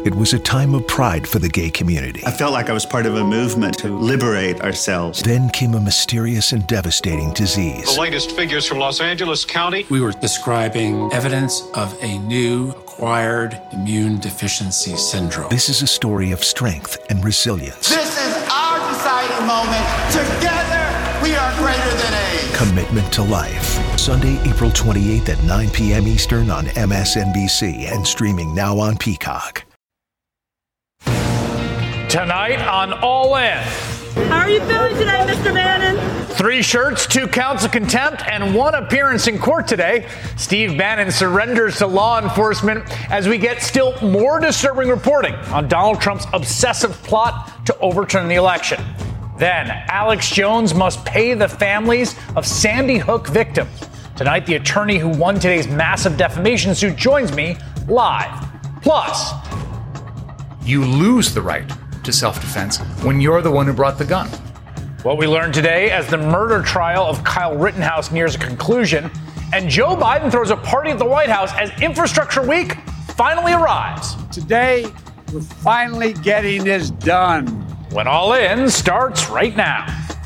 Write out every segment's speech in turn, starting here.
It was a time of pride for the gay community. I felt like I was part of a movement to liberate ourselves. Then came a mysterious and devastating disease. The latest figures from Los Angeles County. We were describing evidence of a new acquired immune deficiency syndrome. This is a story of strength and resilience. This is our deciding moment. Together, we are greater than AIDS. Commitment to life. Sunday, April 28th at 9 p.m. Eastern on MSNBC and streaming now on Peacock. Tonight on All In. How are you feeling today, Mr. Bannon? 3 shirts, 2 counts of contempt, and 1 appearance in court today. Steve Bannon surrenders to law enforcement as we get still more disturbing reporting on Donald Trump's obsessive plot to overturn the election. Then, Alex Jones must pay the families of Sandy Hook victims. Tonight, the attorney who won today's massive defamation suit joins me live. Plus, you lose the right to self-defense when you're the one who brought the gun. What we learned today as the murder trial of Kyle Rittenhouse nears a conclusion, and Joe Biden throws a party at the White House as Infrastructure Week finally arrives. Today, we're finally getting this done. When All In starts right now.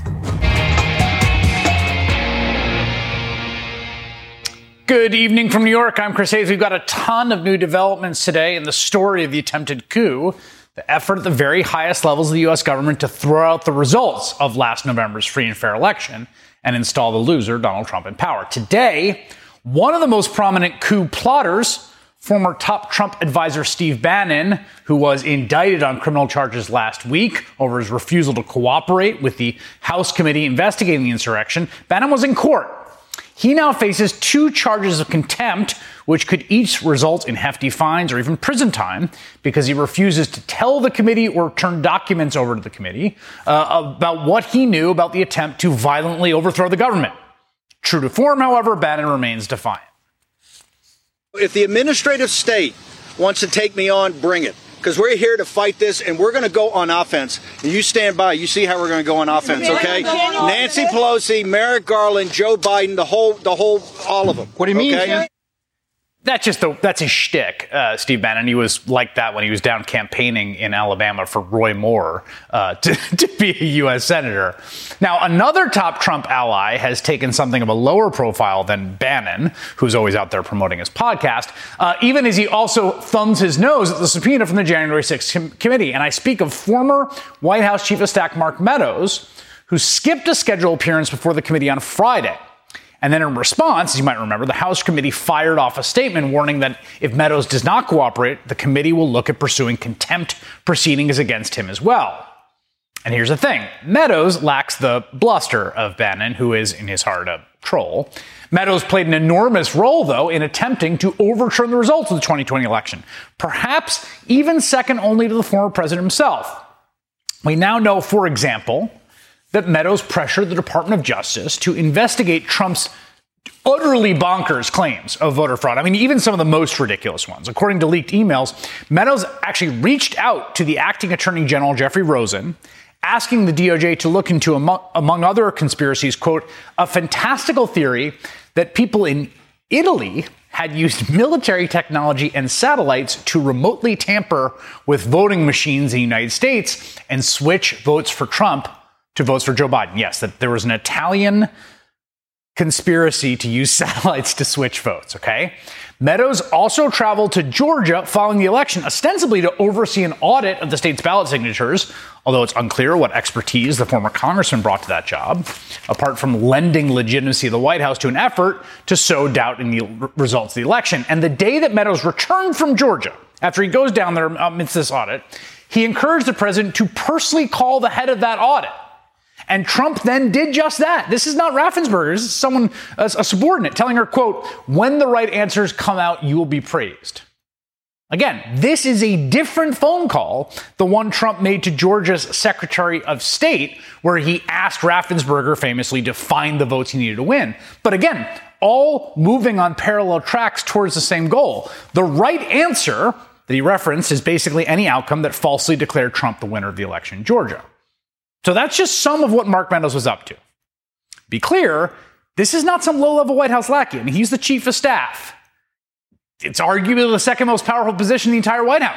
Good evening from New York. I'm Chris Hayes. We've got a ton of new developments today in the story of the attempted coup. The effort at the very highest levels of the U.S. government to throw out the results of last November's free and fair election and install the loser, Donald Trump, in power. Today, one of the most prominent coup plotters, former top Trump advisor Steve Bannon, who was indicted on criminal charges last week over his refusal to cooperate with the House committee investigating the insurrection, Bannon was in court. He now faces 2 charges of contempt, which could each result in hefty fines or even prison time because he refuses to tell the committee or turn documents over to the committee about what he knew about the attempt to violently overthrow the government. True to form, however, Bannon remains defiant. If the administrative state wants to take me on, bring it. Because we're here to fight this, and we're going to go on offense. And you stand by. You see how we're going to go on offense, okay? Nancy Pelosi, Merrick Garland, Joe Biden, all of them. What do you mean? Okay? That's his shtick, Steve Bannon. He was like that when he was down campaigning in Alabama for Roy Moore to be a U.S. senator. Now, another top Trump ally has taken something of a lower profile than Bannon, who's always out there promoting his podcast, even as he also thumbs his nose at the subpoena from the January 6th committee. And I speak of former White House Chief of Staff Mark Meadows, who skipped a scheduled appearance before the committee on Friday. And then in response, as you might remember, the House committee fired off a statement warning that if Meadows does not cooperate, the committee will look at pursuing contempt proceedings against him as well. And here's the thing. Meadows lacks the bluster of Bannon, who is, in his heart, a troll. Meadows played an enormous role, though, in attempting to overturn the results of the 2020 election, perhaps even second only to the former president himself. We now know, for example, that Meadows pressured the Department of Justice to investigate Trump's utterly bonkers claims of voter fraud. I mean, even some of the most ridiculous ones. According to leaked emails, Meadows actually reached out to the acting Attorney General, Jeffrey Rosen, asking the DOJ to look into, among other conspiracies, quote, a fantastical theory that people in Italy had used military technology and satellites to remotely tamper with voting machines in the United States and switch votes for Trump to votes for Joe Biden. Yes, that there was an Italian conspiracy to use satellites to switch votes, okay? Meadows also traveled to Georgia following the election, ostensibly to oversee an audit of the state's ballot signatures, although it's unclear what expertise the former congressman brought to that job, apart from lending legitimacy to the White House to an effort to sow doubt in the results of the election. And the day that Meadows returned from Georgia, after he goes down there amidst this audit, he encouraged the president to personally call the head of that audit. And Trump then did just that. This is not Raffensperger. This is someone, a subordinate, telling her, quote, when the right answers come out, you will be praised. Again, this is a different phone call, the one Trump made to Georgia's Secretary of State, where he asked Raffensperger famously to find the votes he needed to win. But again, all moving on parallel tracks towards the same goal. The right answer that he referenced is basically any outcome that falsely declared Trump the winner of the election in Georgia. So that's just some of what Mark Meadows was up to. Be clear, this is not some low-level White House lackey. I mean, he's the chief of staff. It's arguably the second most powerful position in the entire White House.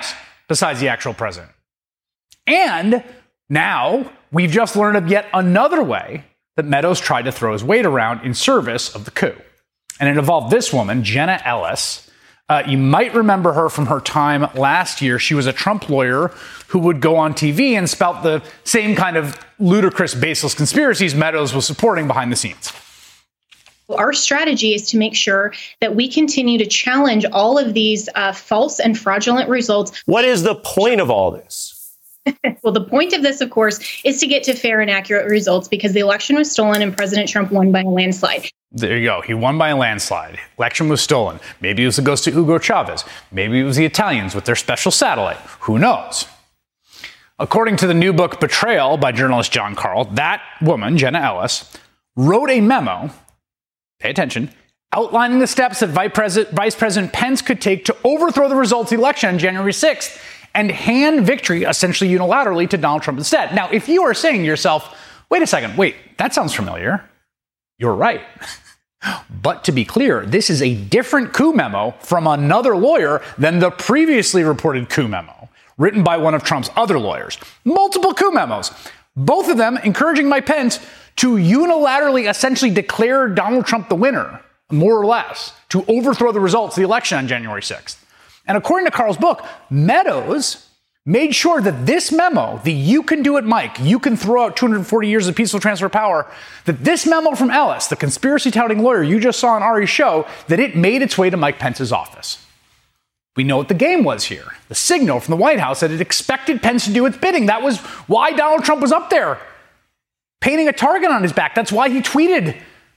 besides the actual president. And now we've just learned of yet another way that Meadows tried to throw his weight around in service of the coup. And it involved this woman, Jenna Ellis. You might remember her from her time last year. She was a Trump lawyer who would go on TV and spout the same kind of ludicrous, baseless conspiracies Meadows was supporting behind the scenes. Our strategy is to make sure that we continue to challenge all of these false and fraudulent results. What is the point of all this? Well, the point of this, of course, is to get to fair and accurate results because the election was stolen and President Trump won by a landslide. There you go. He won by a landslide. Election was stolen. Maybe it was the ghost of Hugo Chavez. Maybe it was the Italians with their special satellite. Who knows? According to the new book Betrayal by journalist John Karl, that woman, Jenna Ellis, wrote a memo, pay attention, outlining the steps that Vice President Pence could take to overthrow the results of the election on January 6th and hand victory essentially unilaterally to Donald Trump instead. Now, if you are saying to yourself, wait a second, that sounds familiar, you're right. But to be clear, this is a different coup memo from another lawyer than the previously reported coup memo, written by one of Trump's other lawyers. Multiple coup memos, both of them encouraging Mike Pence to unilaterally essentially declare Donald Trump the winner, more or less, to overthrow the results of the election on January 6th. And according to Karl's book, Meadows made sure that this memo, the "you can do it, Mike, you can throw out 240 years of peaceful transfer of power," that this memo from Ellis, the conspiracy-touting lawyer you just saw on Ari's show, that it made its way to Mike Pence's office. We know what the game was here. The signal from the White House that it expected Pence to do its bidding. That was why Donald Trump was up there, painting a target on his back. That's why he tweeted.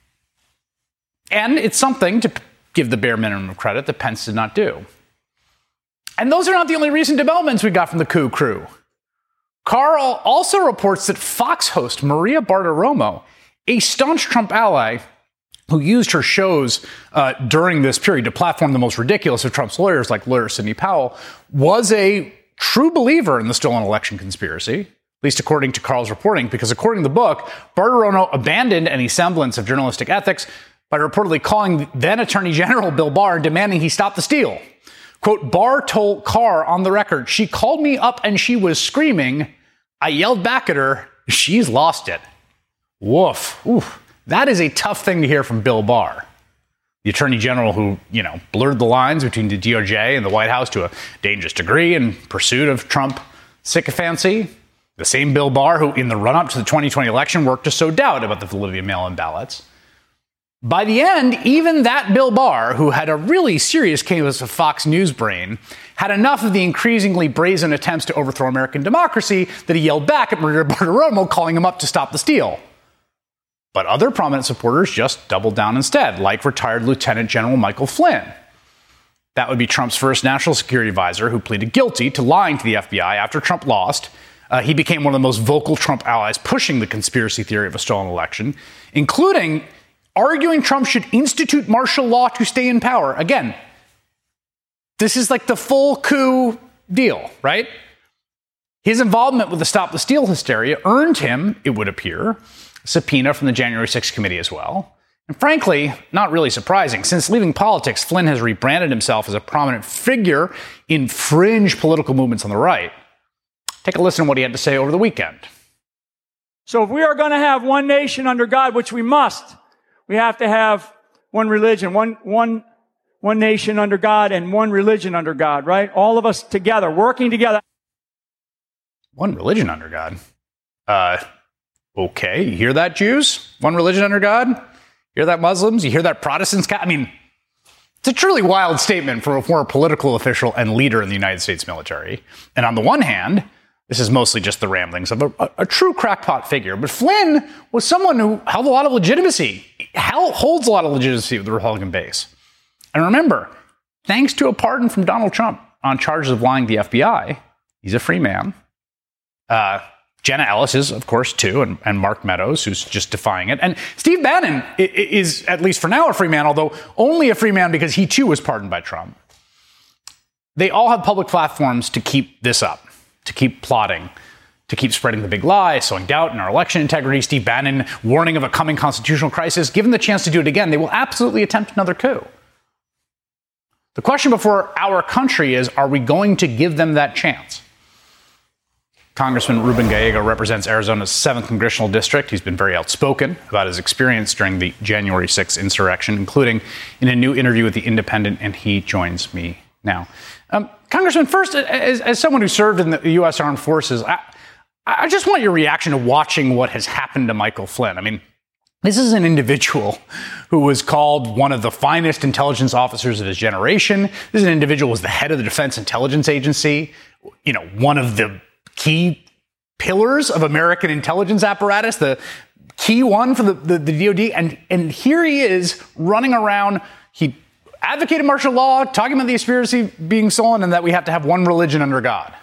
And it's something, to give the bare minimum of credit, that Pence did not do. And those are not the only recent developments we got from the coup crew. Karl also reports that Fox host Maria Bartiromo, a staunch Trump ally who used her shows during this period to platform the most ridiculous of Trump's lawyers, like lawyer Sidney Powell, was a true believer in the stolen election conspiracy, at least according to Karl's reporting, because according to the book, Bartiromo abandoned any semblance of journalistic ethics by reportedly calling then Attorney General Bill Barr and demanding he stop the steal. Quote, Barr told Carr on the record, "She called me up and she was screaming. I yelled back at her. She's lost it." Woof. Oof. That is a tough thing to hear from Bill Barr, the Attorney General who, blurred the lines between the DOJ and the White House to a dangerous degree in pursuit of Trump sycophancy. The same Bill Barr who, in the run-up to the 2020 election, worked to sow doubt about the validity of mail-in ballots. By the end, even that Bill Barr, who had a really serious case of Fox News brain, had enough of the increasingly brazen attempts to overthrow American democracy that he yelled back at Maria Bartiromo, calling him up to stop the steal. But other prominent supporters just doubled down instead, like retired Lieutenant General Michael Flynn. That would be Trump's first national security advisor who pleaded guilty to lying to the FBI after Trump lost. He became one of the most vocal Trump allies pushing the conspiracy theory of a stolen election, including arguing Trump should institute martial law to stay in power. Again, this is like the full coup deal, right? His involvement with the Stop the Steal hysteria earned him, it would appear, a subpoena from the January 6th committee as well. And frankly, not really surprising. Since leaving politics, Flynn has rebranded himself as a prominent figure in fringe political movements on the right. Take a listen to what he had to say over the weekend. So if we are going to have one nation under God, which we must, we have to have one religion, one nation under God and one religion under God, right? All of us together, working together. One religion under God? Okay, you hear that, Jews? One religion under God? You hear that, Muslims? You hear that, Protestants? I mean, it's a truly wild statement for a former political official and leader in the United States military. And on the one hand, this is mostly just the ramblings of a true crackpot figure. But Flynn was someone who held a lot of legitimacy, holds a lot of legitimacy with the Republican base. And remember, thanks to a pardon from Donald Trump on charges of lying to the FBI, he's a free man. Jenna Ellis is, of course, too, and Mark Meadows, who's just defying it. And Steve Bannon is, at least for now, a free man, although only a free man because he, too, was pardoned by Trump. They all have public platforms to keep this up, to keep plotting, to keep spreading the big lie, sowing doubt in our election integrity. Steve Bannon warning of a coming constitutional crisis. Given the chance to do it again, they will absolutely attempt another coup. The question before our country is, are we going to give them that chance? Congressman Ruben Gallego represents Arizona's 7th congressional district. He's been very outspoken about his experience during the January 6th insurrection, including in a new interview with The Independent, and he joins me now. Congressman, first, as someone who served in the U.S. Armed Forces, I just want your reaction to watching what has happened to Michael Flynn. I mean, this is an individual who was called one of the finest intelligence officers of his generation. This is an individual who was the head of the Defense Intelligence Agency, you know, one of the key pillars of American intelligence apparatus, the key one for the DOD. And here he is running around. He advocated martial law, talking about the conspiracy being stolen and that we have to have one religion under God.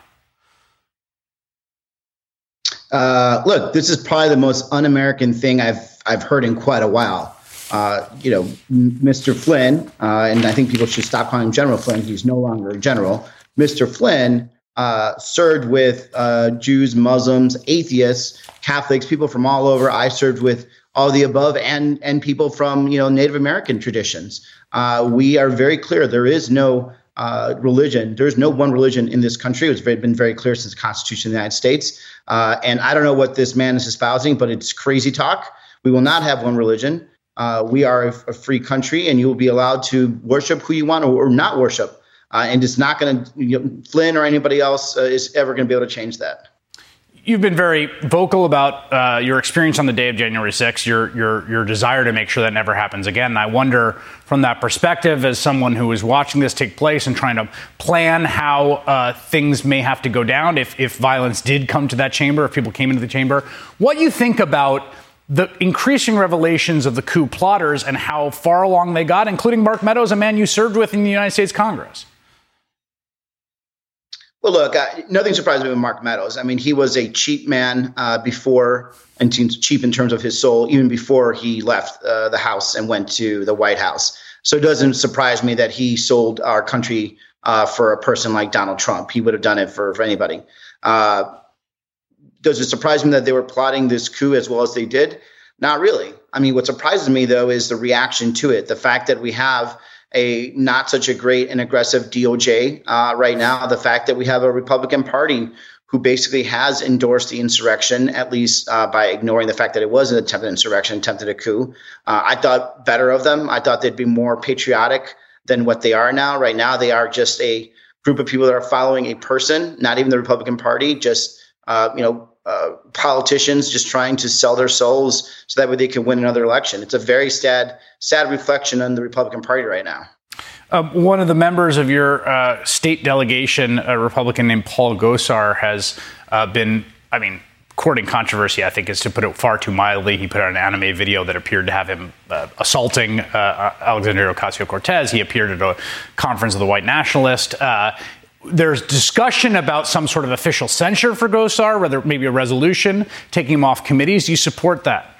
Look, this is probably the most un-American thing I've heard in quite a while. Mr. Flynn, and I think people should stop calling him General Flynn. He's no longer a general. Mr. Flynn served with Jews, Muslims, atheists, Catholics, people from all over. I served with all the above and people from, Native American traditions. We are very clear. There is no religion. There's no one religion in this country. It's been very clear since the Constitution of the United States. And I don't know what this man is espousing, but it's crazy talk. We will not have one religion. We are a free country, and you will be allowed to worship who you want or not worship. And it's not going to, Flynn or anybody else is ever going to be able to change that. You've been very vocal about your experience on the day of January 6th, your desire to make sure that never happens again. And I wonder, from that perspective, as someone who is watching this take place and trying to plan how things may have to go down if violence did come to that chamber, if people came into the chamber, what you think about the increasing revelations of the coup plotters and how far along they got, including Mark Meadows, a man you served with in the United States Congress. Well, look, nothing surprised me with Mark Meadows. I mean, he was a cheap man before, and cheap in terms of his soul, even before he left the House and went to the White House. So it doesn't surprise me that he sold our country for a person like Donald Trump. He would have done it for anybody. Does it surprise me that they were plotting this coup as well as they did? Not really. I mean, what surprises me, though, is the reaction to it. The fact that we have a not such a great and aggressive DOJ right now. The fact that we have a Republican Party who basically has endorsed the insurrection, at least by ignoring the fact that it was an attempted insurrection, attempted a coup. I thought better of them. I thought they'd be more patriotic than what they are now. Right now, they are just a group of people that are following a person, not even the Republican Party, just politicians just trying to sell their souls so that way they can win another election. It's a very sad reflection on the Republican Party right now. One of the members of your state delegation, a Republican named Paul Gosar, has been, courting controversy, I think is to put it far too mildly. He put out an anime video that appeared to have him assaulting Alexandria Ocasio-Cortez. He appeared at a conference of the white nationalist. There's discussion about some sort of official censure for Gosar, whether maybe a resolution, taking him off committees. Do you support that?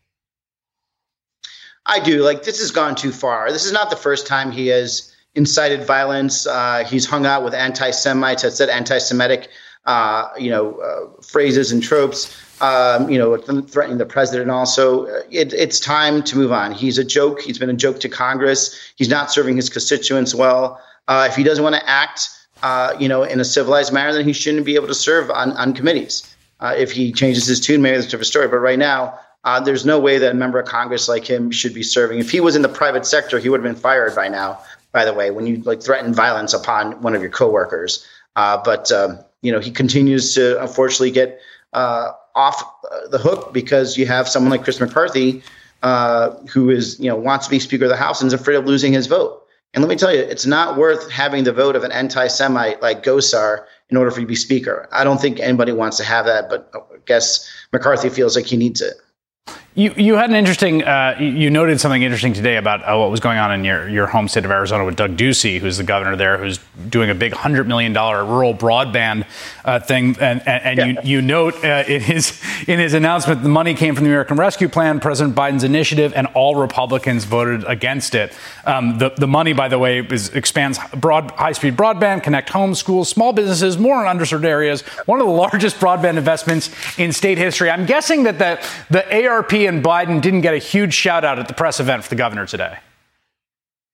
I do. This has gone too far. This is not the first time he has incited violence. He's hung out with anti-Semites, has said anti-Semitic, phrases and tropes, threatening the president also. It's time to move on. He's a joke. He's been a joke to Congress. He's not serving his constituents well. If he doesn't want to act in a civilized manner, then he shouldn't be able to serve on committees. If he changes his tune, maybe that's a different story. But right now, there's no way that a member of Congress like him should be serving. If he was in the private sector, he would have been fired by now, by the way, when you threaten violence upon one of your coworkers. But he continues to unfortunately get off the hook because you have someone like Chris McCarthy who is, wants to be Speaker of the House and is afraid of losing his vote. And let me tell you, it's not worth having the vote of an anti-Semite like Gosar in order for you to be Speaker. I don't think anybody wants to have that, but I guess McCarthy feels like he needs it. You had an interesting, you noted something interesting today about what was going on in your home state of Arizona with Doug Ducey, who's the governor there, who's doing a big $100 million rural broadband thing. And you note in his announcement, the money came from the American Rescue Plan, President Biden's initiative, and all Republicans voted against it. The money, by the way, expands high-speed broadband, connect homes, schools, small businesses, more in underserved areas. One of the largest broadband investments in state history. I'm guessing that the ARP and Biden didn't get a huge shout out at the press event for the governor today.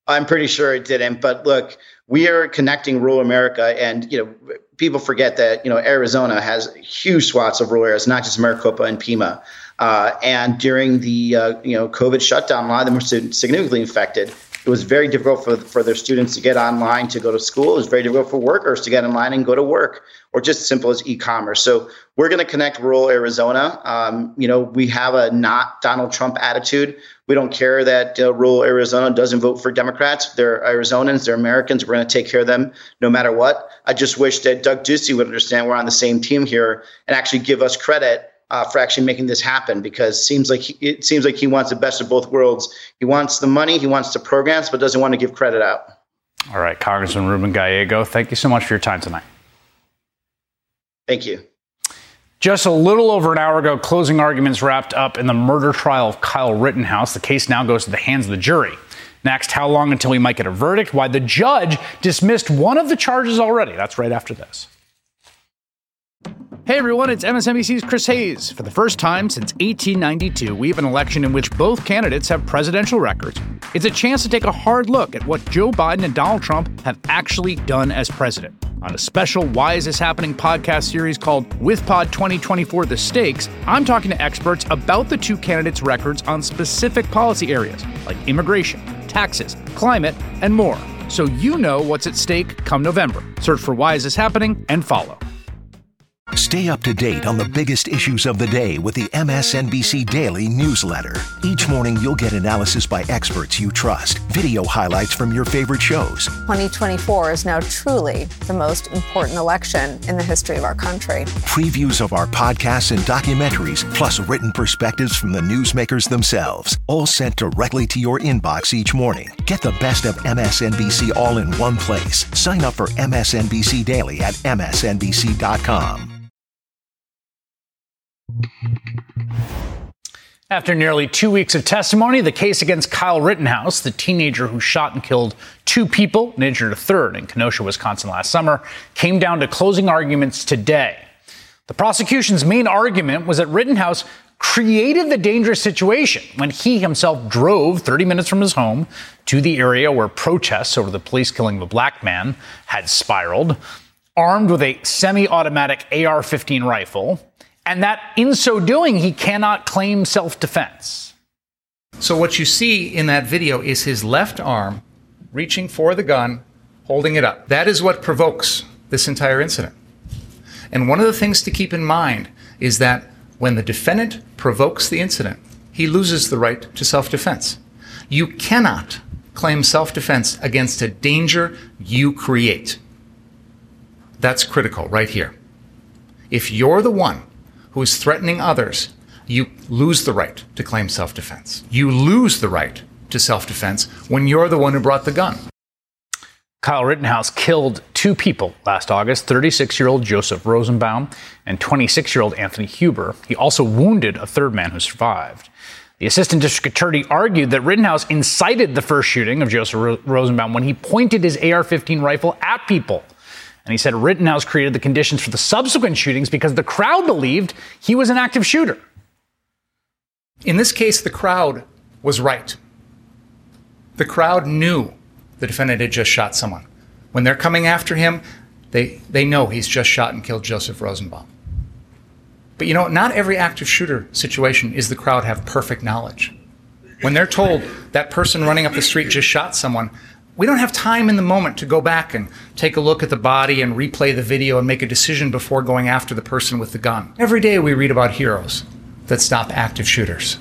I'm pretty sure it didn't. But look, we are connecting rural America, and people forget that Arizona has huge swaths of rural areas, not just Maricopa and Pima. And during the COVID shutdown, a lot of them were significantly infected. It was very difficult for their students to get online to go to school. It was very difficult for workers to get online and go to work, or just as simple as e-commerce. So we're going to connect rural Arizona. We have a not Donald Trump attitude. We don't care that rural Arizona doesn't vote for Democrats. They're Arizonans. They're Americans. We're going to take care of them no matter what. I just wish that Doug Ducey would understand we're on the same team here and actually give us credit for actually making this happen, because it seems like he wants the best of both worlds. He wants the money, he wants the programs, but doesn't want to give credit out. All right, Congressman Ruben Gallego, thank you so much for your time tonight. Thank you. Just a little over an hour ago, closing arguments wrapped up in the murder trial of Kyle Rittenhouse. The case now goes to the hands of the jury. Next, how long until we might get a verdict? Why the judge dismissed one of the charges already. That's right after this. Hey everyone, it's MSNBC's Chris Hayes. For the first time since 1892, we have an election in which both candidates have presidential records. It's a chance to take a hard look at what Joe Biden and Donald Trump have actually done as president. On a special Why Is This Happening podcast series called WithPod 2024 The Stakes, I'm talking to experts about the two candidates' records on specific policy areas like immigration, taxes, climate, and more. So you know what's at stake come November. Search for Why Is This Happening and follow. Stay up to date on the biggest issues of the day with the MSNBC Daily newsletter. Each morning, you'll get analysis by experts you trust, video highlights from your favorite shows. 2024 is now truly the most important election in the history of our country. Previews of our podcasts and documentaries, plus written perspectives from the newsmakers themselves, all sent directly to your inbox each morning. Get the best of MSNBC all in one place. Sign up for MSNBC Daily at msnbc.com. After nearly 2 weeks of testimony, the case against Kyle Rittenhouse, the teenager who shot and killed two people and injured a third in Kenosha, Wisconsin last summer, came down to closing arguments today. The prosecution's main argument was that Rittenhouse created the dangerous situation when he himself drove 30 minutes from his home to the area where protests over the police killing of a black man had spiraled, armed with a semi-automatic AR-15 rifle, and that in so doing, he cannot claim self-defense. So what you see in that video is his left arm reaching for the gun, holding it up. That is what provokes this entire incident. And one of the things to keep in mind is that when the defendant provokes the incident, he loses the right to self-defense. You cannot claim self-defense against a danger you create. That's critical right here. If you're the one who is threatening others, you lose the right to claim self-defense. You lose the right to self-defense when you're the one who brought the gun. Kyle Rittenhouse killed two people last August, 36-year-old Joseph Rosenbaum and 26-year-old Anthony Huber. He also wounded a third man who survived. The assistant district attorney argued that Rittenhouse incited the first shooting of Joseph Rosenbaum when he pointed his AR-15 rifle at people. And he said Rittenhouse created the conditions for the subsequent shootings because the crowd believed he was an active shooter. In this case, the crowd was right. The crowd knew the defendant had just shot someone. When they're coming after him, they know he's just shot and killed Joseph Rosenbaum. But not every active shooter situation is the crowd have perfect knowledge. When they're told that person running up the street just shot someone, we don't have time in the moment to go back and take a look at the body and replay the video and make a decision before going after the person with the gun. Every day we read about heroes that stop active shooters.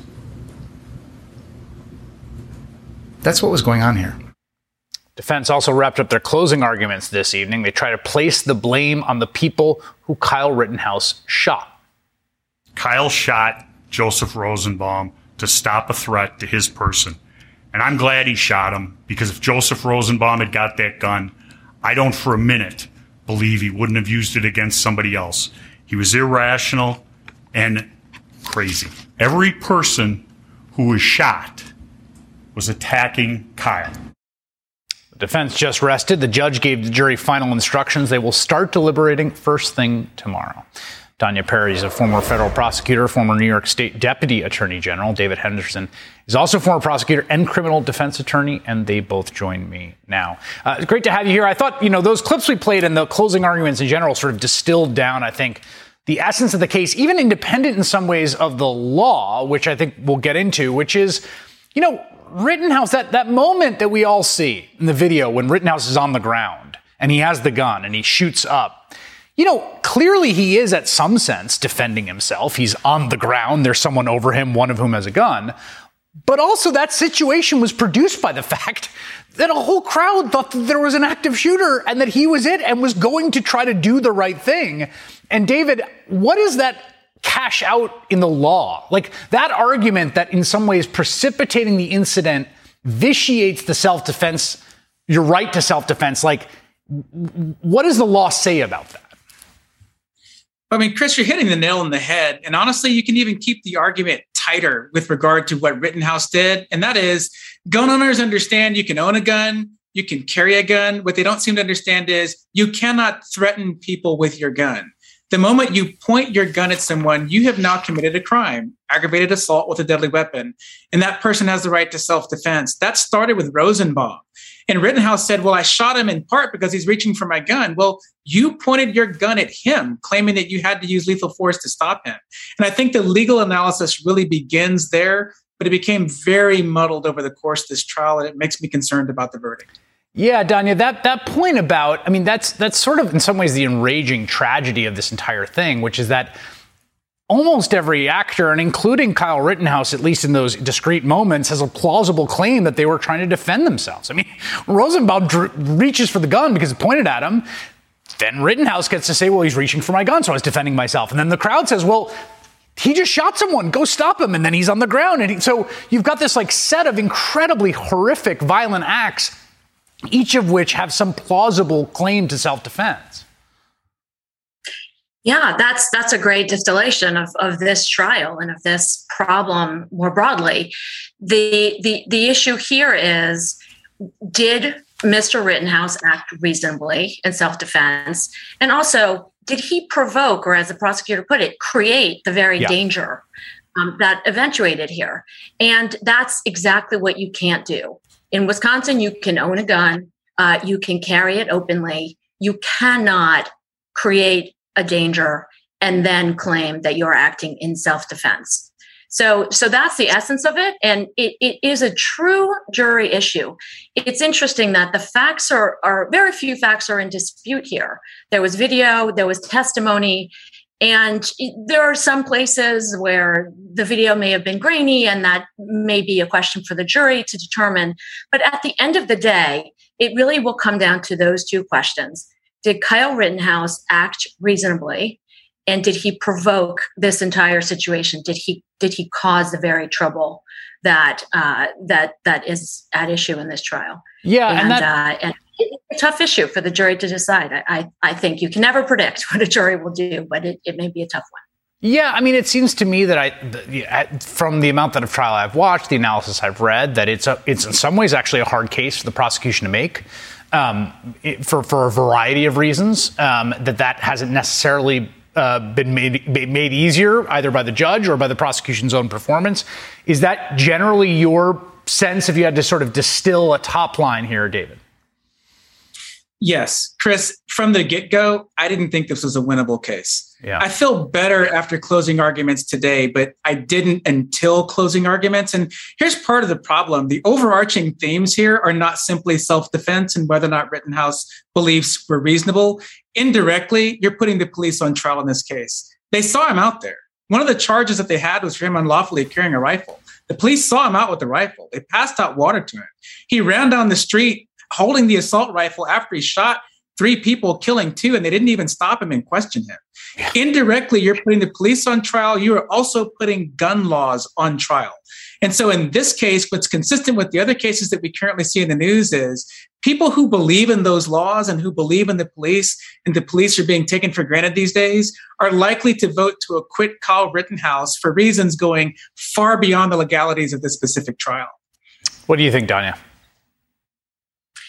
That's what was going on here. Defense also wrapped up their closing arguments this evening. They try to place the blame on the people who Kyle Rittenhouse shot. Kyle shot Joseph Rosenbaum to stop a threat to his person. And I'm glad he shot him, because if Joseph Rosenbaum had got that gun, I don't for a minute believe he wouldn't have used it against somebody else. He was irrational and crazy. Every person who was shot was attacking Kyle. The defense just rested. The judge gave the jury final instructions. They will start deliberating first thing tomorrow. Danya Perry is a former federal prosecutor, former New York State Deputy Attorney General. David Henderson is also a former prosecutor and criminal defense attorney, and they both join me now. It's great to have you here. I thought, those clips we played and the closing arguments in general sort of distilled down, I think, the essence of the case, even independent in some ways of the law, which I think we'll get into, which is, Rittenhouse, that moment that we all see in the video when Rittenhouse is on the ground and he has the gun and he shoots up. Clearly he is, at some sense, defending himself. He's on the ground. There's someone over him, one of whom has a gun. But also that situation was produced by the fact that a whole crowd thought that there was an active shooter and that he was it and was going to try to do the right thing. And David, what is that cash out in the law? Like that argument that in some ways precipitating the incident vitiates the self-defense, your right to self-defense. Like, what does the law say about that? I mean, Chris, you're hitting the nail on the head. And honestly, you can even keep the argument tighter with regard to what Rittenhouse did. And that is, gun owners understand you can own a gun, you can carry a gun. What they don't seem to understand is you cannot threaten people with your gun. The moment you point your gun at someone, you have now committed a crime, aggravated assault with a deadly weapon, and that person has the right to self-defense. That started with Rosenbaum. And Rittenhouse said, well, I shot him in part because he's reaching for my gun. Well, you pointed your gun at him, claiming that you had to use lethal force to stop him. And I think the legal analysis really begins there, but it became very muddled over the course of this trial, and it makes me concerned about the verdict. Yeah, Danya, that point about, that's sort of in some ways the enraging tragedy of this entire thing, which is that almost every actor, and including Kyle Rittenhouse, at least in those discrete moments, has a plausible claim that they were trying to defend themselves. Rosenbaum reaches for the gun because it's pointed at him. Then Rittenhouse gets to say, well, he's reaching for my gun, so I was defending myself. And then the crowd says, well, he just shot someone, go stop him. And then he's on the ground. And so you've got this set of incredibly horrific, violent acts, each of which have some plausible claim to self-defense. Yeah, that's a great distillation of this trial and of this problem more broadly. The issue here is, did Mr. Rittenhouse act reasonably in self-defense? And also, did he provoke, or as the prosecutor put it, create the very danger that eventuated here? And that's exactly what you can't do. In Wisconsin, you can own a gun, you can carry it openly. You cannot create a danger and then claim that you're acting in self-defense. So that's the essence of it. And it is a true jury issue. It's interesting that the facts are very few facts are in dispute here. There was video, there was testimony, and there are some places where the video may have been grainy, and that may be a question for the jury to determine. But at the end of the day, it really will come down to those two questions. Did Kyle Rittenhouse act reasonably? And did he provoke this entire situation? Did he cause the very trouble that is at issue in this trial? Yeah, and it's a tough issue for the jury to decide. I think you can never predict what a jury will do, but it may be a tough one. Yeah, it seems to me that from the amount of trial I've watched, the analysis I've read, that it's in some ways actually a hard case for the prosecution to make for a variety of reasons. That hasn't necessarily been made easier either by the judge or by the prosecution's own performance. Is that generally your sense, if you had to sort of distill a top line here, David? Yes, Chris, from the get-go, I didn't think this was a winnable case. Yeah. I feel better after closing arguments today, but I didn't until closing arguments. And here's part of the problem. The overarching themes here are not simply self-defense and whether or not Rittenhouse beliefs were reasonable. Indirectly, you're putting the police on trial in this case. They saw him out there. One of the charges that they had was for him unlawfully carrying a rifle. The police saw him out with the rifle. They passed out water to him. He ran down the street holding the assault rifle after he shot 3 people, killing 2, and they didn't even stop him and question him. Yeah. Indirectly, you're putting the police on trial. You are also putting gun laws on trial. And so in this case, what's consistent with the other cases that we currently see in the news is people who believe in those laws and who believe in the police, and the police are being taken for granted these days, are likely to vote to acquit Kyle Rittenhouse for reasons going far beyond the legalities of this specific trial. What do you think, Danya?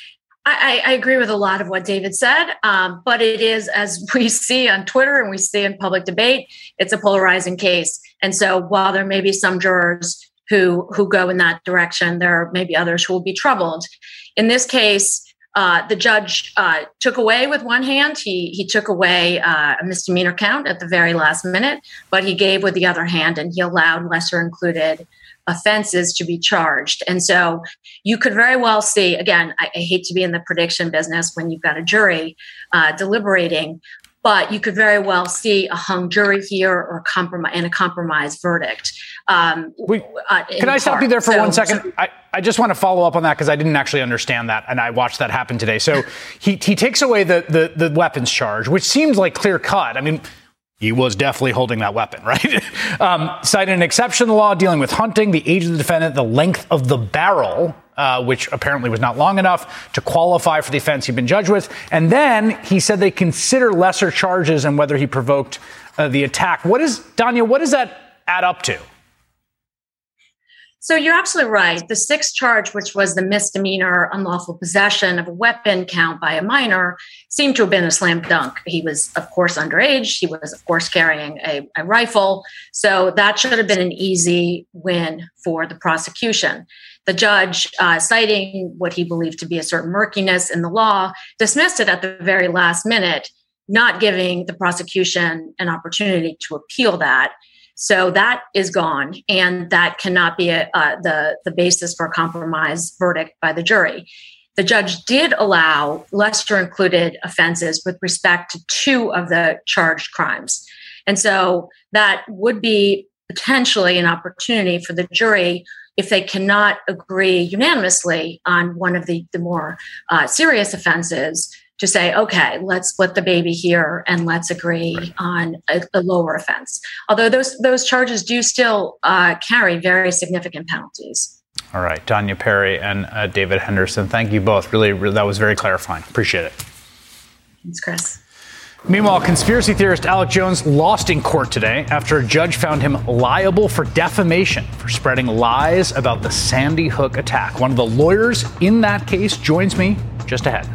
I agree with a lot of what David said, but it is, as we see on Twitter and we see in public debate, it's a polarizing case. And so while there may be some jurors who go in that direction, there may be others who will be troubled. In this case, the judge took away with one hand. He took away a misdemeanor count at the very last minute, but he gave with the other hand, and he allowed lesser included offenses to be charged. And so you could very well see, again, I hate to be in the prediction business when you've got a jury deliberating, but you could very well see a hung jury here or a compromise verdict. Can I stop you there for 1 second? I just want to follow up on that because I didn't actually understand that, and I watched that happen today. So he takes away the weapons charge, which seems like clear cut. I mean, he was definitely holding that weapon, right? Cited an exception to the law dealing with hunting, the age of the defendant, the length of the barrel, which apparently was not long enough to qualify for the offense he'd been judged with. And then he said they consider lesser charges and whether he provoked the attack. Danya, what does that add up to? So you're absolutely right. The sixth charge, which was the misdemeanor unlawful possession of a weapon count by a minor, seemed to have been a slam dunk. He was, of course, underage. He was, of course, carrying a rifle. So that should have been an easy win for the prosecution. The judge, citing what he believed to be a certain murkiness in the law, dismissed it at the very last minute, not giving the prosecution an opportunity to appeal that. So that is gone, and that cannot be the basis for a compromise verdict by the jury. The judge did allow lesser included offenses with respect to two of the charged crimes. And so that would be potentially an opportunity for the jury, if they cannot agree unanimously on one of the more serious offenses, to say, okay, let's split the baby here and let's agree on a lower offense. Although those charges do still carry very significant penalties. All right, Danya Perry and David Henderson, thank you both. Really, that was very clarifying. Appreciate it. Thanks, Chris. Meanwhile, conspiracy theorist Alex Jones lost in court today after a judge found him liable for defamation for spreading lies about the Sandy Hook attack. One of the lawyers in that case joins me just ahead.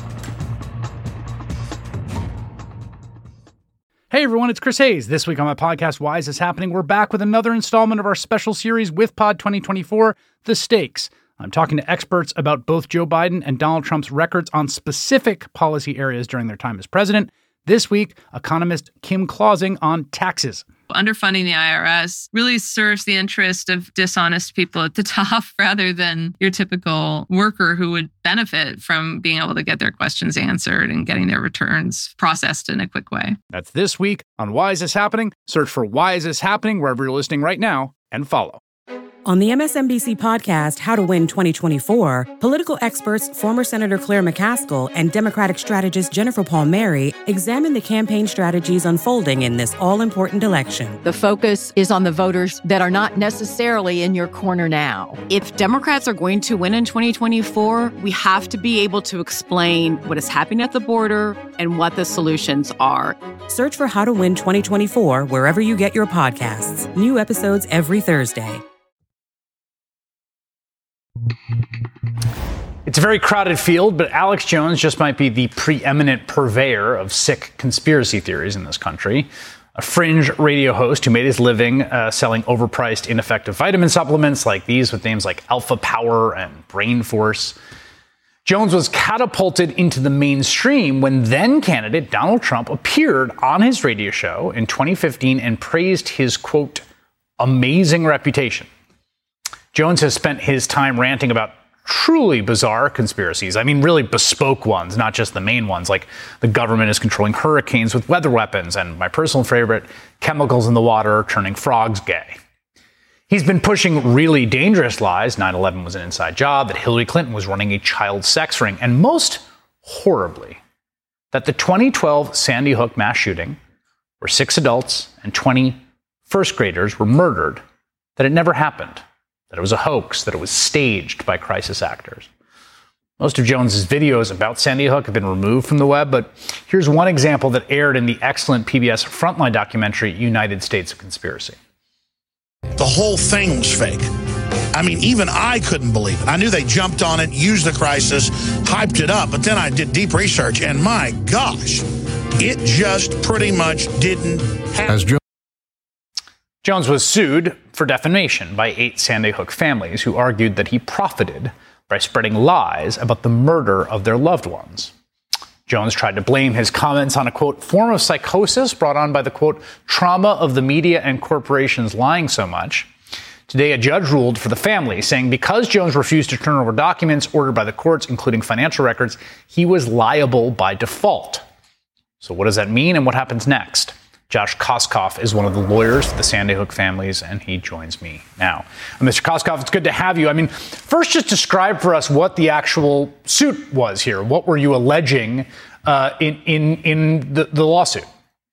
Hey everyone, it's Chris Hayes. This week on my podcast, Why Is This Happening? We're back with another installment of our special series with Pod 2024, The Stakes. I'm talking to experts about both Joe Biden and Donald Trump's records on specific policy areas during their time as president. This week, economist Kim Clausing on taxes. Underfunding the IRS really serves the interest of dishonest people at the top rather than your typical worker who would benefit from being able to get their questions answered and getting their returns processed in a quick way. That's this week on Why Is This Happening? Search for Why Is This Happening wherever you're listening right now and follow. On the MSNBC podcast, How to Win 2024, political experts, former Senator Claire McCaskill and Democratic strategist Jennifer Palmieri examine the campaign strategies unfolding in this all-important election. The focus is on the voters that are not necessarily in your corner now. If Democrats are going to win in 2024, we have to be able to explain what is happening at the border and what the solutions are. Search for How to Win 2024 wherever you get your podcasts. New episodes every Thursday. It's a very crowded field, but Alex Jones just might be the preeminent purveyor of sick conspiracy theories in this country. A fringe radio host who made his living selling overpriced, ineffective vitamin supplements like these with names like Alpha Power and Brain Force. Jones was catapulted into the mainstream when then candidate Donald Trump appeared on his radio show in 2015 and praised his, quote, amazing reputation. Jones has spent his time ranting about truly bizarre conspiracies. I mean, really bespoke ones, not just the main ones, like the government is controlling hurricanes with weather weapons, and my personal favorite, chemicals in the water turning frogs gay. He's been pushing really dangerous lies. 9/11 was an inside job, that Hillary Clinton was running a child sex ring, and most horribly, that the 2012 Sandy Hook mass shooting, where 6 adults and 20 first graders were murdered, that it never happened. That it was a hoax, that it was staged by crisis actors. Most of Jones's videos about Sandy Hook have been removed from the web, but here's one example that aired in the excellent PBS Frontline documentary, United States of Conspiracy. The whole thing's fake. I mean, even I couldn't believe it. I knew they jumped on it, used the crisis, hyped it up, but then I did deep research, and my gosh, it just pretty much didn't happen. Jones was sued for defamation by 8 Sandy Hook families who argued that he profited by spreading lies about the murder of their loved ones. Jones tried to blame his comments on a, quote, form of psychosis brought on by the, quote, trauma of the media and corporations lying so much. Today, a judge ruled for the family, saying because Jones refused to turn over documents ordered by the courts, including financial records, he was liable by default. So what does that mean, and what happens next? Josh Koskoff is one of the lawyers for the Sandy Hook families, and he joins me now. Mr. Koskoff, it's good to have you. I mean, first, just describe for us what the actual suit was here. What were you alleging in the lawsuit?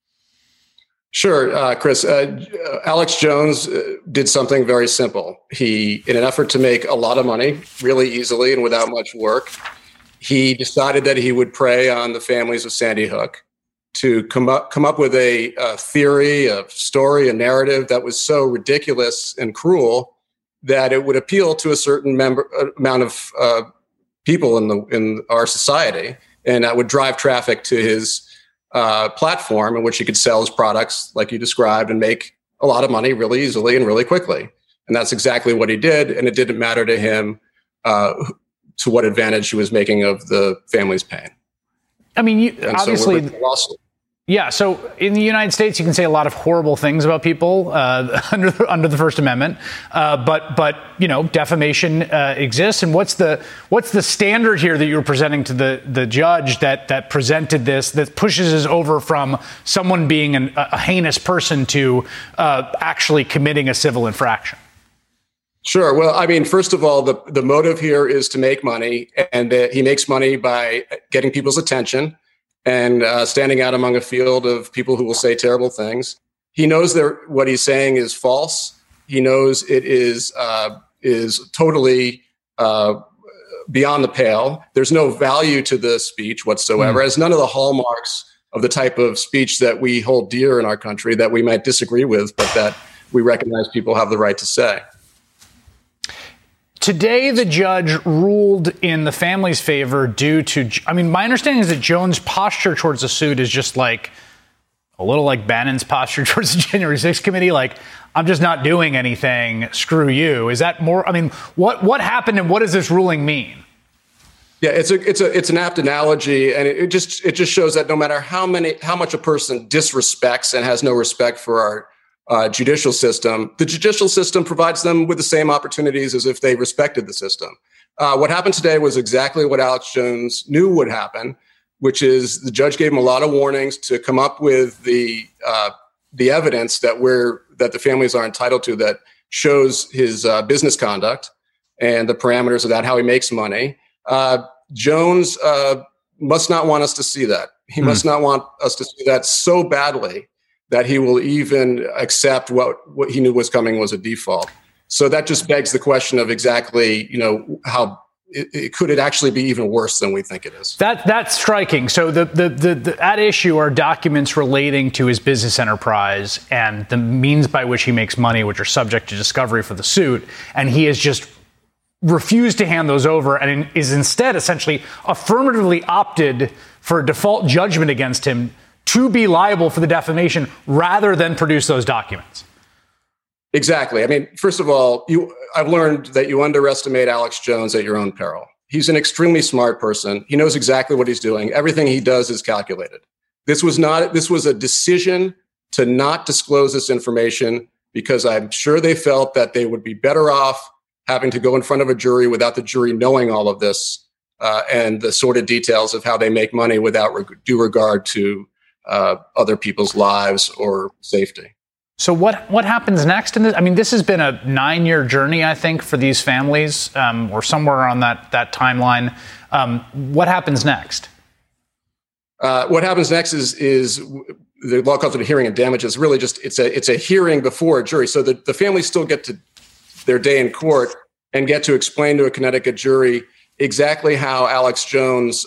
Sure, Chris. Alex Jones did something very simple. He, in an effort to make a lot of money really easily and without much work, he decided that he would prey on the families of Sandy Hook to come up with a theory, a story, a narrative that was so ridiculous and cruel that it would appeal to a certain amount of people in our society, and that would drive traffic to his platform in which he could sell his products, like you described, and make a lot of money really easily and really quickly. And that's exactly what he did, and it didn't matter to him to what advantage he was making of the family's pain. I mean, obviously, yeah. So in the United States, you can say a lot of horrible things about people under the First Amendment, but you know, defamation exists. And what's the standard here that you're presenting to the judge that presented this, that pushes us over from someone being a heinous person to actually committing a civil infraction? Sure. Well, I mean, first of all, the motive here is to make money, and he makes money by getting people's attention and standing out among a field of people who will say terrible things. He knows that what he's saying is false. He knows it is totally beyond the pale. There's no value to the speech whatsoever. As none of the hallmarks of the type of speech that we hold dear in our country that we might disagree with, but that we recognize people have the right to say. Today, the judge ruled in the family's favor due to, I mean, my understanding is that Jones' posture towards the suit is just like a little like Bannon's posture towards the January 6th committee. Like, I'm just not doing anything. Screw you. Is that more? I mean, what happened and what does this ruling mean? Yeah, it's an apt analogy, and it just shows that no matter how much a person disrespects and has no respect for our judicial system, the judicial system provides them with the same opportunities as if they respected the system. What happened today was exactly what Alex Jones knew would happen, which is the judge gave him a lot of warnings to come up with the evidence that the families are entitled to that shows his business conduct and the parameters of that, how he makes money. Jones must not want us to see that. He must not want us to see that so badly that he will even accept what he knew was coming was a default. So that just begs the question of exactly, how could it actually be even worse than we think it is? That's striking. So the at issue are documents relating to his business enterprise and the means by which he makes money, which are subject to discovery for the suit. And he has just refused to hand those over and is instead essentially affirmatively opted for a default judgment against him to be liable for the defamation rather than produce those documents. Exactly. I mean, first of all, I've learned that you underestimate Alex Jones at your own peril. He's an extremely smart person. He knows exactly what he's doing. Everything he does is calculated. This was a decision to not disclose this information because I'm sure they felt that they would be better off having to go in front of a jury without the jury knowing all of this and the sordid details of how they make money without due regard to other people's lives or safety. So what happens next in this? I mean, this has been a 9-year journey, I think, for these families, or somewhere on that timeline. What happens next? What happens next is the law calls it a hearing of damages. Really, just it's a hearing before a jury, so the families still get to their day in court and get to explain to a Connecticut jury exactly how Alex Jones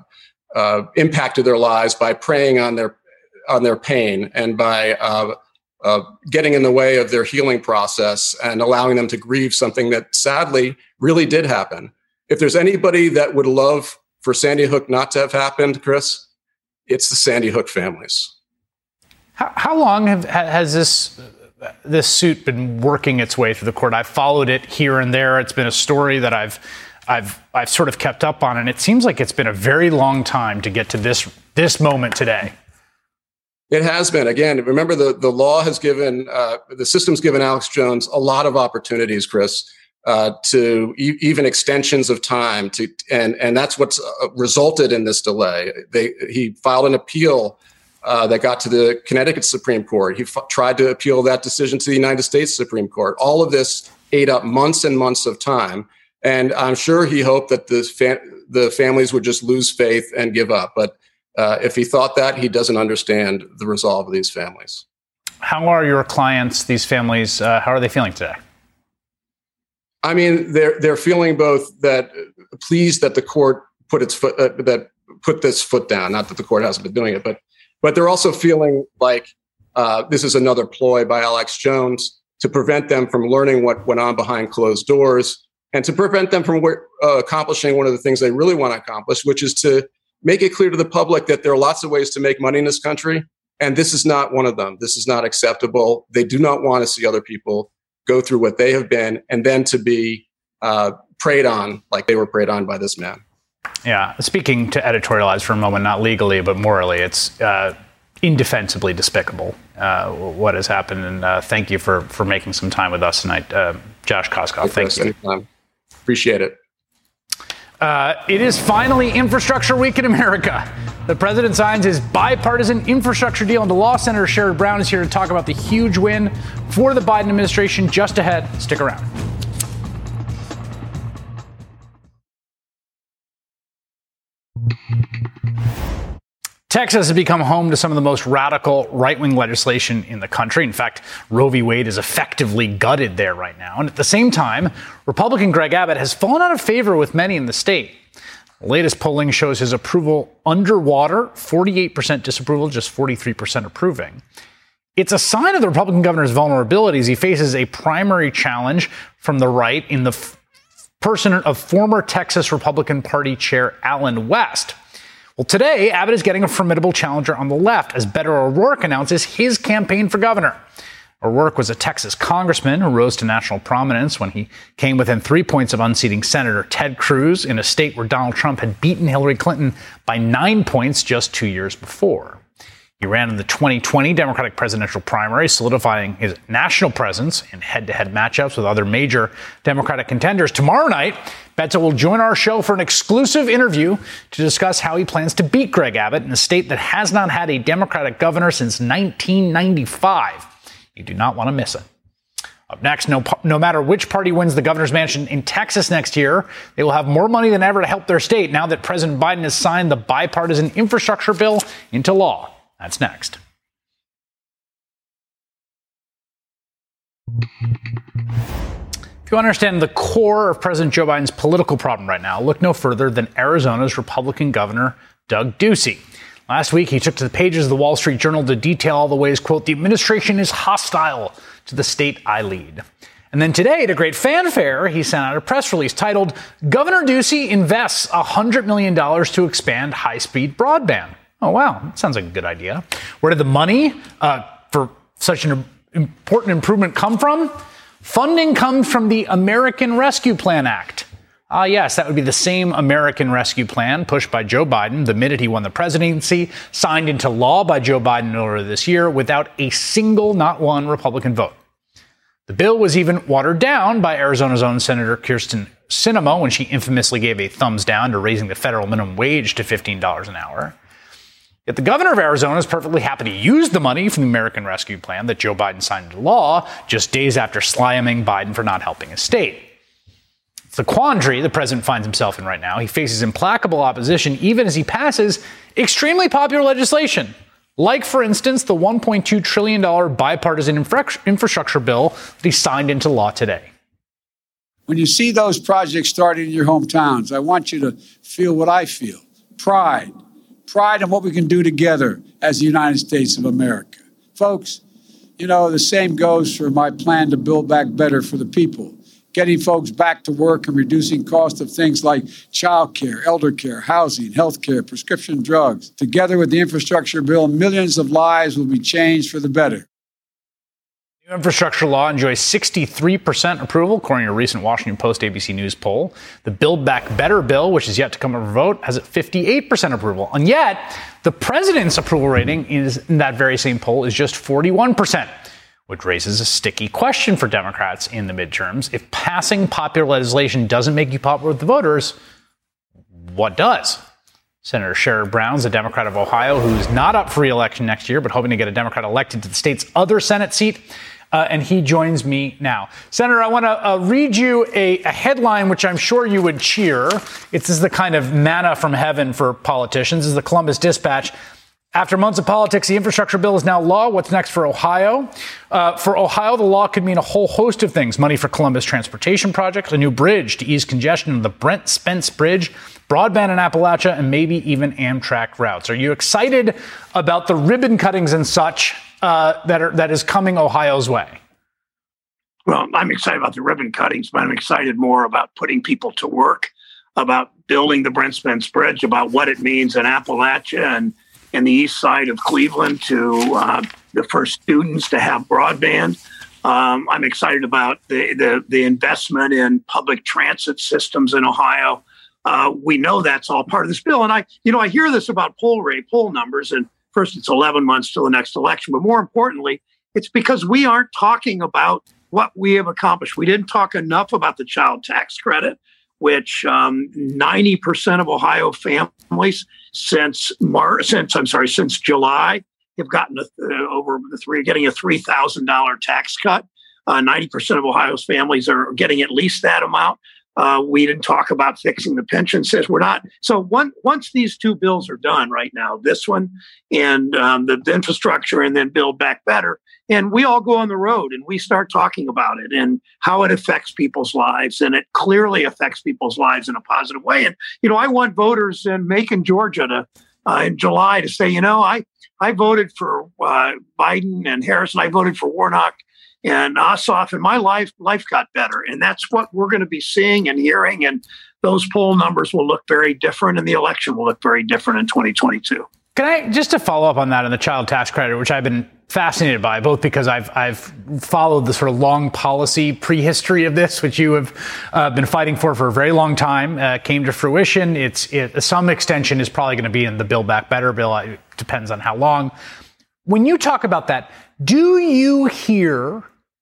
impacted their lives by preying on their pain and by getting in the way of their healing process and allowing them to grieve something that sadly really did happen. If there's anybody that would love for Sandy Hook not to have happened, Chris, it's the Sandy Hook families. How long has this suit been working its way through the court? I've followed it here and there. It's been a story that I've sort of kept up on, and it seems like it's been a very long time to get to this moment today. It has been. Again, remember the law has given, the system's given Alex Jones a lot of opportunities, Chris, to even extensions of time and that's what's resulted in this delay. He filed an appeal that got to the Connecticut Supreme Court. He tried to appeal that decision to the United States Supreme Court. All of this ate up months and months of time. And I'm sure he hoped that the families would just lose faith and give up. But if he thought that, he doesn't understand the resolve of these families. How are your clients, these families, how are they feeling today? I mean, they're feeling both pleased that the court put this foot down. Not that the court hasn't been doing it, but they're also feeling like this is another ploy by Alex Jones to prevent them from learning what went on behind closed doors and to prevent them from accomplishing one of the things they really want to accomplish, which is to make it clear to the public that there are lots of ways to make money in this country, and this is not one of them. This is not acceptable. They do not want to see other people go through what they have been and then to be preyed on like they were preyed on by this man. Yeah. Speaking to editorialize for a moment, not legally, but morally, it's indefensibly despicable what has happened. And thank you for making some time with us tonight, Josh Koskoff. Thank you. Anytime. Appreciate it. It is finally Infrastructure Week in America. The president signs his bipartisan infrastructure deal into law. Senator Sherrod Brown is here to talk about the huge win for the Biden administration just ahead. Stick around. Texas has become home to some of the most radical right-wing legislation in the country. In fact, Roe v. Wade is effectively gutted there right now. And at the same time, Republican Greg Abbott has fallen out of favor with many in the state. The latest polling shows his approval underwater, 48% disapproval, just 43% approving. It's a sign of the Republican governor's vulnerabilities. He faces a primary challenge from the right in the person of former Texas Republican Party Chair Allen West. Well, today, Abbott is getting a formidable challenger on the left as Beto O'Rourke announces his campaign for governor. O'Rourke was a Texas congressman who rose to national prominence when he came within 3 points of unseating Senator Ted Cruz in a state where Donald Trump had beaten Hillary Clinton by 9 points just 2 years before. He ran in the 2020 Democratic presidential primary, solidifying his national presence in head-to-head matchups with other major Democratic contenders. Tomorrow night, Beto will join our show for an exclusive interview to discuss how he plans to beat Greg Abbott in a state that has not had a Democratic governor since 1995. You do not want to miss it. Up next, no matter which party wins the governor's mansion in Texas next year, they will have more money than ever to help their state now that President Biden has signed the bipartisan infrastructure bill into law. That's next. If you understand the core of President Joe Biden's political problem right now, look no further than Arizona's Republican Governor Doug Ducey. Last week, he took to the pages of the Wall Street Journal to detail all the ways, quote, the administration is hostile to the state I lead. And then today, to great fanfare, he sent out a press release titled, Governor Ducey invests $100 million to expand high-speed broadband. Oh, wow. That sounds like a good idea. Where did the money for such an important improvement come from? Funding comes from the American Rescue Plan Act. Yes, that would be the same American Rescue Plan pushed by Joe Biden the minute he won the presidency, signed into law by Joe Biden earlier this year without a single, not one, Republican vote. The bill was even watered down by Arizona's own Senator Kyrsten Sinema when she infamously gave a thumbs down to raising the federal minimum wage to $15 an hour. Yet the governor of Arizona is perfectly happy to use the money from the American Rescue Plan that Joe Biden signed into law just days after slamming Biden for not helping his state. It's the quandary the president finds himself in right now. He faces implacable opposition even as he passes extremely popular legislation, like, for instance, the $1.2 trillion bipartisan infrastructure bill that he signed into law today. When you see those projects starting in your hometowns, I want you to feel what I feel, pride. Pride in what we can do together as the United States of America. Folks, You know, the same goes for my plan to build back better for the people, getting folks back to work and reducing costs of things like childcare, elder care, housing, health care, prescription drugs. Together with the infrastructure bill, millions of lives will be changed for the better. New infrastructure law enjoys 63% approval, according to a recent Washington Post ABC News poll. The Build Back Better bill, which is yet to come up for vote, has a 58% approval. And yet, the president's approval rating in that very same poll is just 41%, which raises a sticky question for Democrats in the midterms. If passing popular legislation doesn't make you popular with the voters, what does? Senator Sherrod Brown's a Democrat of Ohio who's not up for re-election next year, but hoping to get a Democrat elected to the state's other Senate seat. And he joins me now. Senator, I want to read you a headline, which I'm sure you would cheer. This is the kind of manna from heaven for politicians. This is the Columbus Dispatch. After months of politics, the infrastructure bill is now law. What's next for Ohio? For Ohio, the law could mean a whole host of things. Money for Columbus transportation projects, a new bridge to ease congestion of the Brent Spence Bridge, broadband in Appalachia, and maybe even Amtrak routes. Are you excited about the ribbon cuttings and such that is coming Ohio's way? Well, I'm excited about the ribbon cuttings, but I'm excited more about putting people to work, about building the Brent Spence Bridge, about what it means in Appalachia and the east side of Cleveland to the first students to have broadband. I'm excited about the investment in public transit systems in Ohio. We know that's all part of this bill. And I hear this about poll numbers, and first it's 11 months till the next election. But more importantly, it's because we aren't talking about what we have accomplished. We didn't talk enough about the child tax credit, which 90% of Ohio families since July have gotten getting a $3,000 tax cut. 90% of Ohio's families are getting at least that amount. We didn't talk about fixing the pension system. We're not. So once these two bills are done right now, this one and the infrastructure and then Build Back Better, and we all go on the road and we start talking about it and how it affects people's lives. And it clearly affects people's lives in a positive way. And, I want voters in Macon, Georgia in July to say, I voted for Biden and Harris, and I voted for Warnock and Ossoff, and my life got better. And that's what we're going to be seeing and hearing. And those poll numbers will look very different, and the election will look very different in 2022. Can I, just to follow up on that, on the child tax credit, which I've been fascinated by, both because I've followed the sort of long policy prehistory of this, which you have been fighting for a very long time, came to fruition. Some extension is probably going to be in the Build Back Better bill. It depends on how long. When you talk about that, do you hear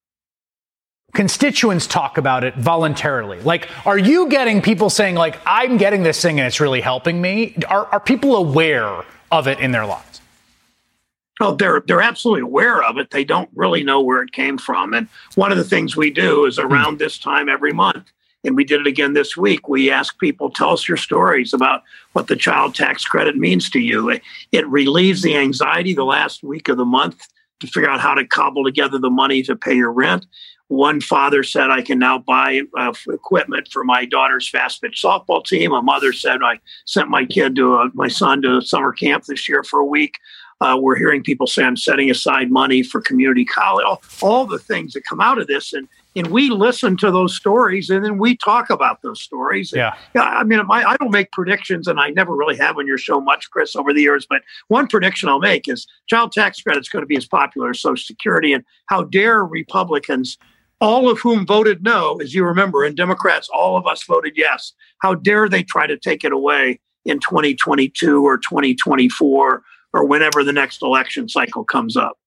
constituents talk about it voluntarily? Like, are you getting people saying, like, I'm getting this thing and it's really helping me? Are people aware of it in their lives? Oh, they're absolutely aware of it. They don't really know where it came from. And one of the things we do is around this time every month, and we did it again this week, we ask people, tell us your stories about what the child tax credit means to you. It relieves the anxiety the last week of the month to figure out how to cobble together the money to pay your rent. One father said, I can now buy equipment for my daughter's fast pitch softball team. A mother said, I sent my son to summer camp this year for a week. We're hearing people say, I'm setting aside money for community college, all the things that come out of this. And we listen to those stories, and then we talk about those stories. Yeah. I mean, I don't make predictions, and I never really have on your show much, Chris, over the years. But one prediction I'll make is child tax credit is going to be as popular as Social Security. And how dare Republicans, all of whom voted no, as you remember, and Democrats, all of us voted yes. How dare they try to take it away in 2022 or 2024 or whenever the next election cycle comes up?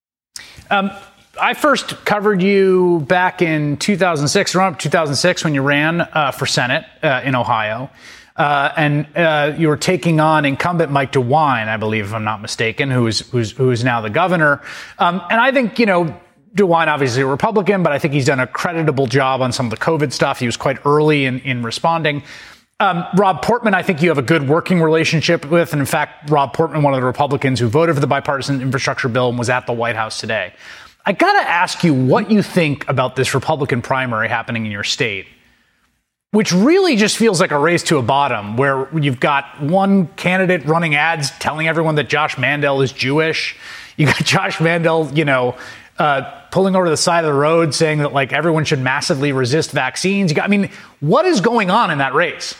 I first covered you back in 2006, around 2006, when you ran for Senate in Ohio. And you were taking on incumbent Mike DeWine, I believe, if I'm not mistaken, who is now the governor. And I think, DeWine, obviously a Republican, but I think he's done a creditable job on some of the COVID stuff. He was quite early in responding. Rob Portman, I think you have a good working relationship with. And in fact, Rob Portman, one of the Republicans who voted for the bipartisan infrastructure bill and was at the White House today. I got to ask you what you think about this Republican primary happening in your state, which really just feels like a race to a bottom, where you've got one candidate running ads telling everyone that Josh Mandel is Jewish. You got Josh Mandel, pulling over to the side of the road saying that like everyone should massively resist vaccines. What is going on in that race?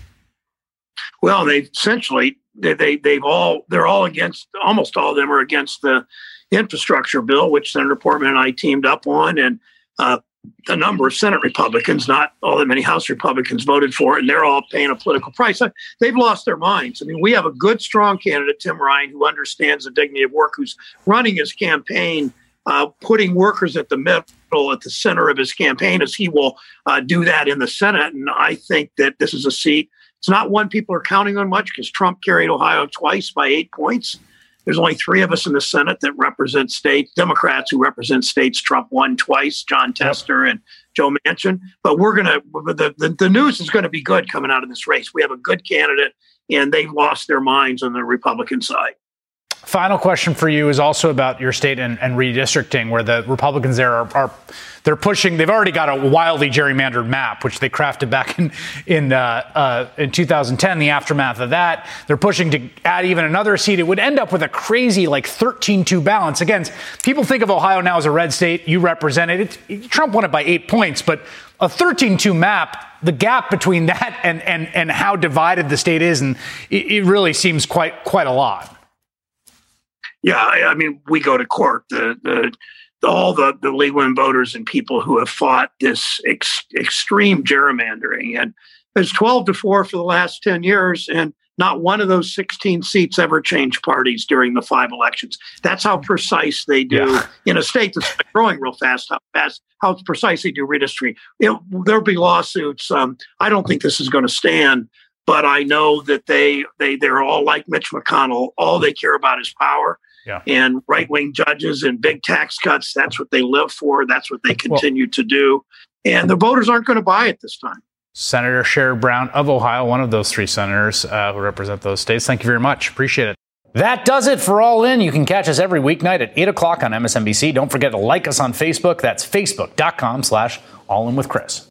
Well, they essentially they're all against, almost all of them are against the infrastructure bill, which Senator Portman and I teamed up on, and a number of Senate Republicans, not all that many House Republicans, voted for it, and they're all paying a political price. They've lost their minds. We have a good, strong candidate, Tim Ryan, who understands the dignity of work, who's running his campaign, putting workers at the middle, at the center of his campaign, as he will do that in the Senate. And I think that this is a seat. It's not one people are counting on much, because Trump carried Ohio twice by 8 points. There's only 3 of us in the Senate that represent states, Democrats who represent states Trump won twice, John Tester and Joe Manchin. But the news is going to be good coming out of this race. We have a good candidate, and they've lost their minds on the Republican side. Final question for you is also about your state and redistricting, where the Republicans there they're pushing. They've already got a wildly gerrymandered map, which they crafted back in 2010. The aftermath of that, they're pushing to add even another seat. It would end up with a crazy 13-2 balance. Again, people think of Ohio now as a red state. You represent it. Trump won it by 8 points, but a 13-2 map, the gap between that and how divided the state is, and it really seems quite a lot. Yeah, we go to court. All the legal and voters and people who have fought this extreme gerrymandering, and there's 12-4 for the last 10 years, and not one of those 16 seats ever changed parties during the 5 elections. That's how precise they do in a state that's growing real fast. How precise they do redistricting. There'll be lawsuits. I don't think this is going to stand. But I know that they're all like Mitch McConnell. All they care about is power. Yeah. And right-wing judges and big tax cuts, that's what they live for. That's what they continue to do. And the voters aren't going to buy it this time. Senator Sherrod Brown of Ohio, one of those 3 senators who represent those states. Thank you very much. Appreciate it. That does it for All In. You can catch us every weeknight at 8 o'clock on MSNBC. Don't forget to like us on Facebook. That's facebook.com/allinwithchris.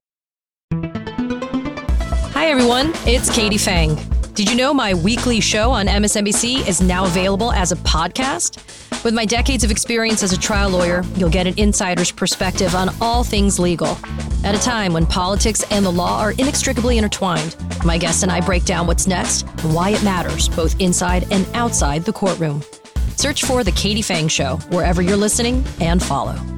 Hi, everyone. It's Katie Fang. Did you know my weekly show on MSNBC is now available as a podcast? With my decades of experience as a trial lawyer, you'll get an insider's perspective on all things legal. At a time when politics and the law are inextricably intertwined, my guests and I break down what's next and why it matters, both inside and outside the courtroom. Search for The Katie Fang Show wherever you're listening and follow.